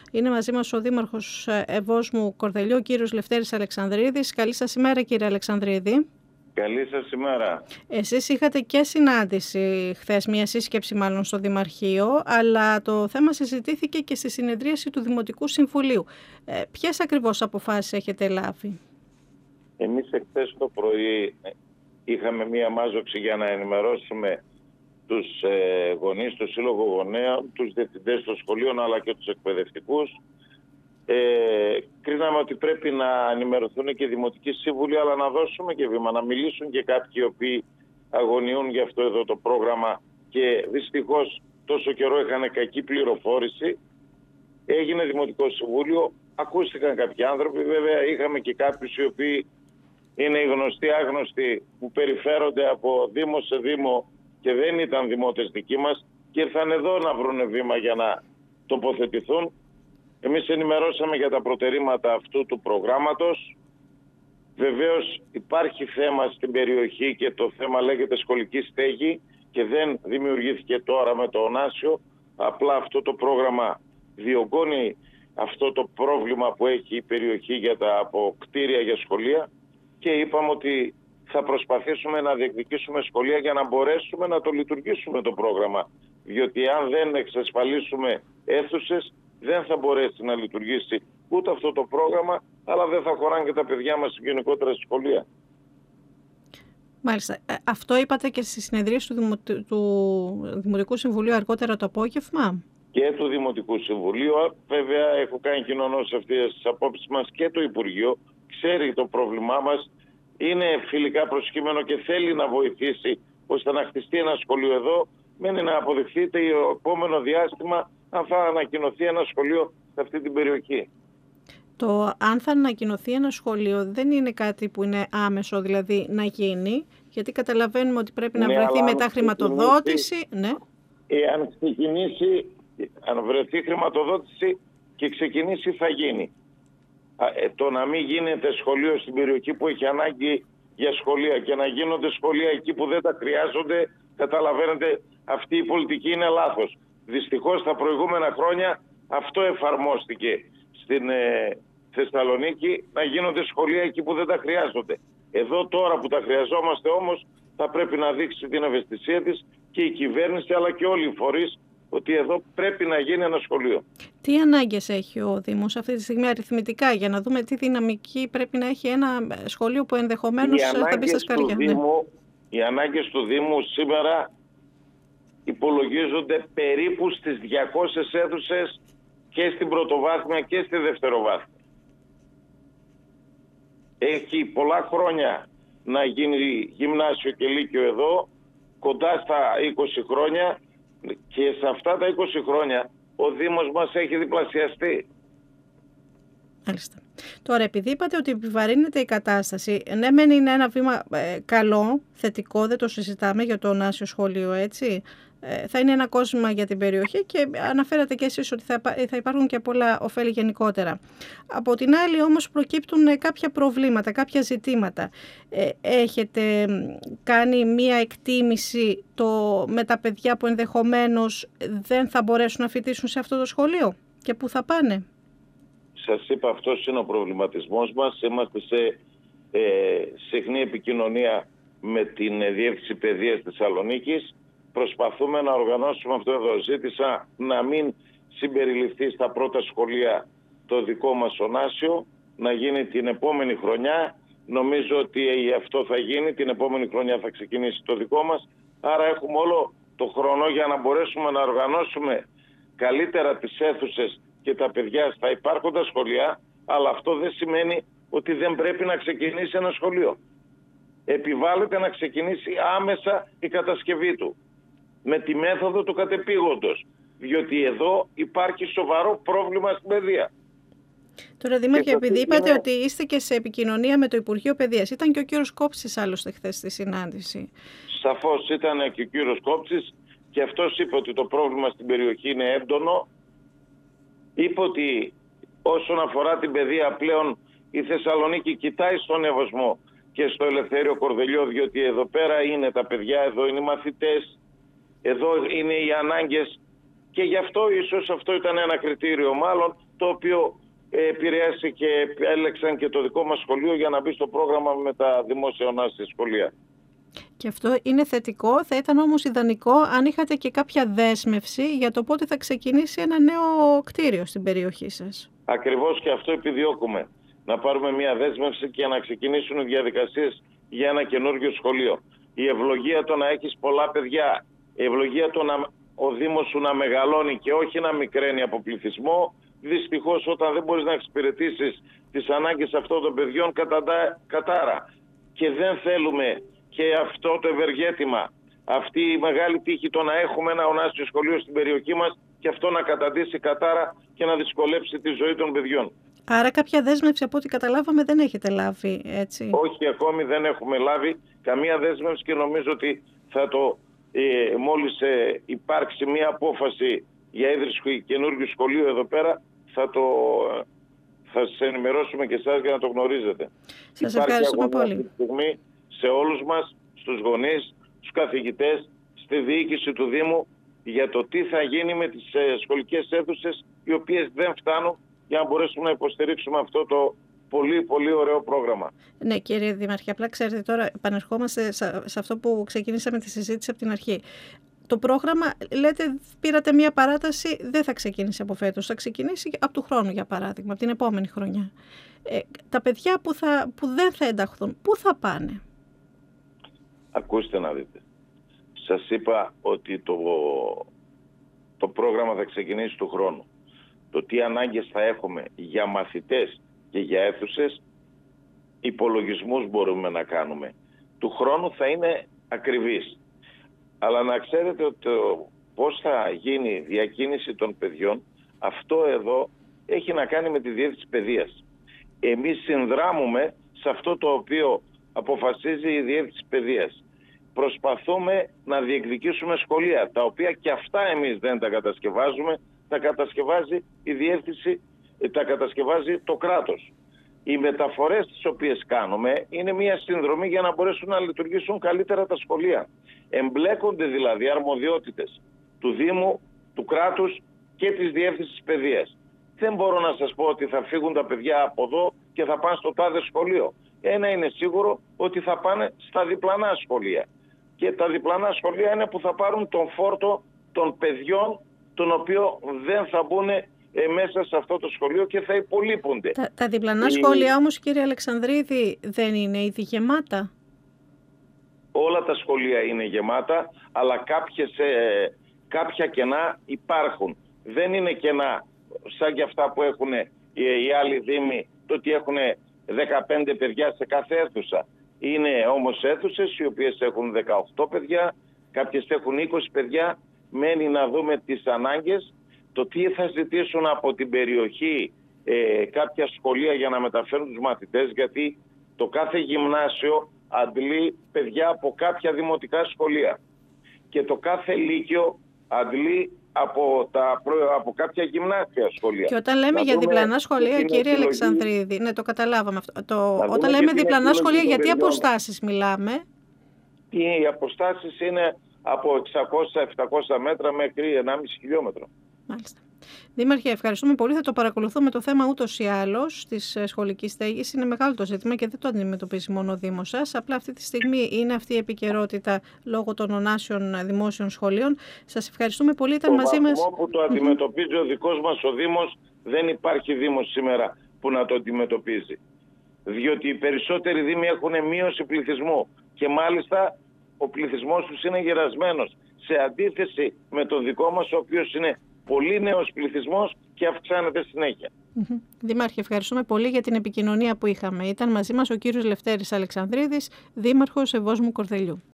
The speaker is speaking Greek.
Είναι μαζί μας ο Δήμαρχος Ευόσμου Κορδελιού, ο κύριος Λευτέρης Αλεξανδρίδης. Καλή σας ημέρα, κύριε Αλεξανδρίδη. Καλή σας ημέρα. Εσείς είχατε και συνάντηση χθες, μια σύσκεψη μάλλον στο Δημαρχείο, αλλά το θέμα συζητήθηκε και στη συνεδρίαση του Δημοτικού Συμβουλίου. Ποιες ακριβώς αποφάσεις έχετε λάβει? Εμείς εχθές το πρωί είχαμε μία μάζοξη για να ενημερώσουμε τους γονείς, το Σύλλογο Γονέων, τους διευθυντές των σχολείων αλλά και τους εκπαιδευτικούς. Κρίναμε ότι πρέπει να ενημερωθούν και οι δημοτικοί σύμβουλοι, αλλά να δώσουμε και βήμα, να μιλήσουν και κάποιοι οι οποίοι αγωνιούν για αυτό εδώ το πρόγραμμα και δυστυχώς τόσο καιρό είχαν κακή πληροφόρηση. Έγινε Δημοτικό Συμβούλιο, ακούστηκαν κάποιοι άνθρωποι, βέβαια είχαμε και κάποιους οι οποίοι είναι οι γνωστοί άγνωστοι που περιφέρονται από δήμο σε δήμο και δεν ήταν δημότες δικοί μας και ήρθαν εδώ να βρουν βήμα για να τοποθετηθούν. Εμείς ενημερώσαμε για τα προτερήματα αυτού του προγράμματος. Βεβαίως υπάρχει θέμα στην περιοχή και το θέμα λέγεται σχολική στέγη και δεν δημιουργήθηκε τώρα με το Ωνάσιο. Απλά αυτό το πρόγραμμα διωγγώνει αυτό το πρόβλημα που έχει η περιοχή για τα αποκτήρια για σχολεία και είπαμε ότι θα προσπαθήσουμε να διεκδικήσουμε σχολεία για να μπορέσουμε να το λειτουργήσουμε το πρόγραμμα. Διότι αν δεν εξασφαλίσουμε αίθουσες, δεν θα μπορέσει να λειτουργήσει ούτε αυτό το πρόγραμμα, αλλά δεν θα χωράνε και τα παιδιά μας γενικότερα στη σχολεία. Μάλιστα. Αυτό είπατε και στη συνεδρία του Δημοτικού Συμβουλίου αργότερα το απόγευμα? Και του Δημοτικού Συμβουλίου. Βέβαια, έχω κάνει κοινωνώσεις αυτές τις απόψεις μας και το Υπουργείο. Ξέρει το πρόβλημά μας. Είναι φιλικά προσκύμενο και θέλει να βοηθήσει ώστε να χτιστεί ένα σχολείο εδώ. Μένει να αποδεχτείτε το επόμενο διάστημα αν θα ανακοινωθεί ένα σχολείο σε αυτή την περιοχή. Το αν θα ανακοινωθεί ένα σχολείο δεν είναι κάτι που είναι άμεσο, δηλαδή να γίνει, γιατί καταλαβαίνουμε ότι πρέπει να βρεθεί μετά χρηματοδότηση. Ναι. Αν βρεθεί χρηματοδότηση και ξεκινήσει θα γίνει. Το να μην γίνεται σχολείο στην περιοχή που έχει ανάγκη για σχολεία και να γίνονται σχολεία εκεί που δεν τα χρειάζονται, καταλαβαίνετε, αυτή η πολιτική είναι λάθος. Δυστυχώς τα προηγούμενα χρόνια αυτό εφαρμόστηκε στην Θεσσαλονίκη, να γίνονται σχολεία εκεί που δεν τα χρειάζονται. Εδώ τώρα που τα χρειαζόμαστε όμως θα πρέπει να δείξει την ευαισθησία της και η κυβέρνηση αλλά και όλοι οι φορείς ότι εδώ πρέπει να γίνει ένα σχολείο. Τι ανάγκες έχει ο Δήμος αυτή τη στιγμή αριθμητικά για να δούμε τι δυναμική πρέπει να έχει ένα σχολείο που ενδεχομένως θα μπει στα σκαριά? Οι ανάγκες του Δήμου σήμερα υπολογίζονται περίπου στις 200 αίθουσες και στην πρωτοβάθμια και στη δευτεροβάθμια. Έχει πολλά χρόνια να γίνει γυμνάσιο και λύκειο εδώ, κοντά στα 20 χρόνια και σε αυτά τα 20 χρόνια ο Δήμος μας έχει διπλασιαστεί. Μάλιστα. Τώρα, επειδή είπατε ότι επιβαρύνεται η κατάσταση, ναι μεν είναι ένα βήμα καλό, θετικό, δεν το συζητάμε για το Ωνάσιο σχολείο, έτσι. Θα είναι ένα κόσμημα για την περιοχή και αναφέρατε και εσείς ότι θα υπάρχουν και πολλά ωφέλη γενικότερα. Από την άλλη όμως προκύπτουν κάποια προβλήματα, κάποια ζητήματα. Έχετε κάνει μία εκτίμηση με τα παιδιά που ενδεχομένως δεν θα μπορέσουν να φοιτήσουν σε αυτό το σχολείο και πού θα πάνε? Σας είπα, αυτός είναι ο προβληματισμός μας. Είμαστε σε συχνή επικοινωνία με την Διεύθυνση Παιδείας Θεσσαλονίκης. Προσπαθούμε να οργανώσουμε αυτό εδώ. Ζήτησα να μην συμπεριληφθεί στα πρώτα σχολεία το δικό μας Ωνάσιο, να γίνει την επόμενη χρονιά. Νομίζω ότι αυτό θα γίνει. Την επόμενη χρονιά θα ξεκινήσει το δικό μας. Άρα έχουμε όλο το χρόνο για να μπορέσουμε να οργανώσουμε καλύτερα τις αίθουσες και τα παιδιά στα υπάρχοντα σχολεία, αλλά αυτό δεν σημαίνει ότι δεν πρέπει να ξεκινήσει ένα σχολείο. Επιβάλλεται να ξεκινήσει άμεσα η κατασκευή του, με τη μέθοδο του κατεπήγοντος, διότι εδώ υπάρχει σοβαρό πρόβλημα στην παιδεία. Τώρα, Δήμαρχε, επειδή είπατε ότι είστε και σε επικοινωνία με το Υπουργείο Παιδείας, ήταν και ο κύριος Κόψης άλλωστε χθες στη συνάντηση. Σαφώς ήταν και ο κύριος Κόψης και αυτός είπε ότι το πρόβλημα στην περιοχή είναι έντονο. Είπε ότι όσον αφορά την παιδεία πλέον η Θεσσαλονίκη κοιτάει στον Ευωσμό και στο Ελευθέριο Κορδελιό, διότι εδώ πέρα είναι τα παιδιά, εδώ είναι οι μαθητές, εδώ είναι οι ανάγκες και γι' αυτό ίσως αυτό ήταν ένα κριτήριο μάλλον το οποίο επηρέασε και έλεξαν και το δικό μας σχολείο για να μπει στο πρόγραμμα με τα δημόσια ονάσια σχολεία. Και αυτό είναι θετικό. Θα ήταν όμως ιδανικό αν είχατε και κάποια δέσμευση για το πότε θα ξεκινήσει ένα νέο κτίριο στην περιοχή σας. Ακριβώς, και αυτό επιδιώκουμε. Να πάρουμε μια δέσμευση και να ξεκινήσουν οι διαδικασίες για ένα καινούργιο σχολείο. Η ευλογία το να έχεις πολλά παιδιά, η ευλογία το να ο Δήμος σου να μεγαλώνει και όχι να μικραίνει από πληθυσμό, δυστυχώς όταν δεν μπορείς να εξυπηρετήσεις τις ανάγκες αυτών των παιδιών κατάρα. Και δεν θέλουμε και αυτό το ευεργέτημα, αυτή η μεγάλη τύχη το να έχουμε ένα ονάσιο σχολείο στην περιοχή μας και αυτό να καταντήσει κατάρα και να δυσκολέψει τη ζωή των παιδιών. Άρα κάποια δέσμευση από ό,τι καταλάβαμε δεν έχετε λάβει, έτσι? Όχι, ακόμη δεν έχουμε λάβει καμία δέσμευση και νομίζω ότι θα το μόλις υπάρξει μια απόφαση για ίδρυση καινούργιου σχολείου εδώ πέρα, θα σας ενημερώσουμε και εσάς για να το γνωρίζετε. Σας ευχαριστούμε πολύ. Αυτή τη στιγμή σε όλους μας, στους γονείς, στους καθηγητές, στη διοίκηση του Δήμου, για το τι θα γίνει με τις σχολικές αίθουσες οι οποίες δεν φτάνουν για να μπορέσουμε να υποστηρίξουμε αυτό το πολύ πολύ ωραίο πρόγραμμα. Ναι, κύριε Δήμαρχε, απλά ξέρετε, τώρα επανερχόμαστε σε αυτό που ξεκινήσαμε τη συζήτηση από την αρχή. Το πρόγραμμα, λέτε, πήρατε μία παράταση, δεν θα ξεκινήσει από φέτος, θα ξεκινήσει από του χρόνου, για παράδειγμα, από την επόμενη χρονιά. Τα παιδιά που δεν θα ενταχθούν, πού θα πάνε? Ακούστε να δείτε. Σας είπα ότι το πρόγραμμα θα ξεκινήσει του χρόνου. Το τι ανάγκες θα έχουμε για μαθητές και για αίθουσες, υπολογισμούς μπορούμε να κάνουμε. Του χρόνου θα είναι ακριβής. Αλλά να ξέρετε ότι πώς θα γίνει η διακίνηση των παιδιών, αυτό εδώ έχει να κάνει με τη διεύθυνση παιδείας. Εμείς συνδράμουμε σε αυτό το οποίο αποφασίζει η διεύθυνση παιδείας. Προσπαθούμε να διεκδικήσουμε σχολεία, τα οποία και αυτά εμείς δεν τα κατασκευάζουμε, τα κατασκευάζει η διεύθυνση, τα κατασκευάζει το κράτος. Οι μεταφορές τις οποίες κάνουμε είναι μια συνδρομή για να μπορέσουν να λειτουργήσουν καλύτερα τα σχολεία. Εμπλέκονται δηλαδή αρμοδιότητες του Δήμου, του κράτους και της διεύθυνσης παιδείας. Δεν μπορώ να σας πω ότι θα φύγουν τα παιδιά από εδώ και θα πάνε στο τάδε σχολείο. Ένα είναι σίγουρο, ότι θα πάνε στα διπλανά σχολεία. Και τα διπλανά σχολεία είναι που θα πάρουν τον φόρτο των παιδιών, τον οποίο δεν θα μπουν μέσα σε αυτό το σχολείο και θα υπολείπονται. Τα διπλανά σχολεία όμως, κύριε Αλεξανδρίδη, δεν είναι ήδη γεμάτα? Όλα τα σχολεία είναι γεμάτα, αλλά κάποια κενά υπάρχουν. Δεν είναι κενά σαν και αυτά που έχουν οι άλλοι δήμοι, το ότι έχουν 15 παιδιά σε κάθε αίθουσα. Είναι όμως αίθουσες οι οποίες έχουν 18 παιδιά, κάποιες έχουν 20 παιδιά. Μένει να δούμε τις ανάγκες, το τι θα ζητήσουν από την περιοχή κάποια σχολεία για να μεταφέρουν τους μαθητές, γιατί το κάθε γυμνάσιο αντλεί παιδιά από κάποια δημοτικά σχολεία και το κάθε λύκειο αντλεί από κάποια γυμνάσια σχολεία. Και όταν λέμε για διπλανά σχολεία, κύριε Αλεξανδρίδη, ναι, το καταλάβαμε αυτό. Όταν λέμε διπλανά σχολεία, γιατί αποστάσεις μιλάμε? Οι αποστάσεις είναι από 600-700 μέτρα μέχρι 1,5 χιλιόμετρο. Μάλιστα. Δήμαρχε, ευχαριστούμε πολύ. Θα το παρακολουθούμε το θέμα ούτως ή άλλως της σχολικής στέγης. Είναι μεγάλο το ζήτημα και δεν το αντιμετωπίζει μόνο ο Δήμος σας. Απλά αυτή τη στιγμή είναι αυτή η επικαιρότητα λόγω των ονάσιων δημόσιων σχολείων. Σας ευχαριστούμε πολύ. Ήταν μαζί μας. Στο βαθμό που το αντιμετωπίζει ο δικός μας ο Δήμος, δεν υπάρχει Δήμος σήμερα που να το αντιμετωπίζει. Διότι οι περισσότεροι Δήμοι έχουν μείωση πληθυσμού και μάλιστα ο πληθυσμός τους είναι γερασμένος. Σε αντίθεση με τον δικό μας, ο οποίος είναι πολύ νέος πληθυσμός και αυξάνεται συνέχεια. Δήμαρχε, ευχαριστούμε πολύ για την επικοινωνία που είχαμε. Ήταν μαζί μας ο κύριος Λευτέρης Αλεξανδρίδης, Δήμαρχος Ευόσμου Κορδελιού.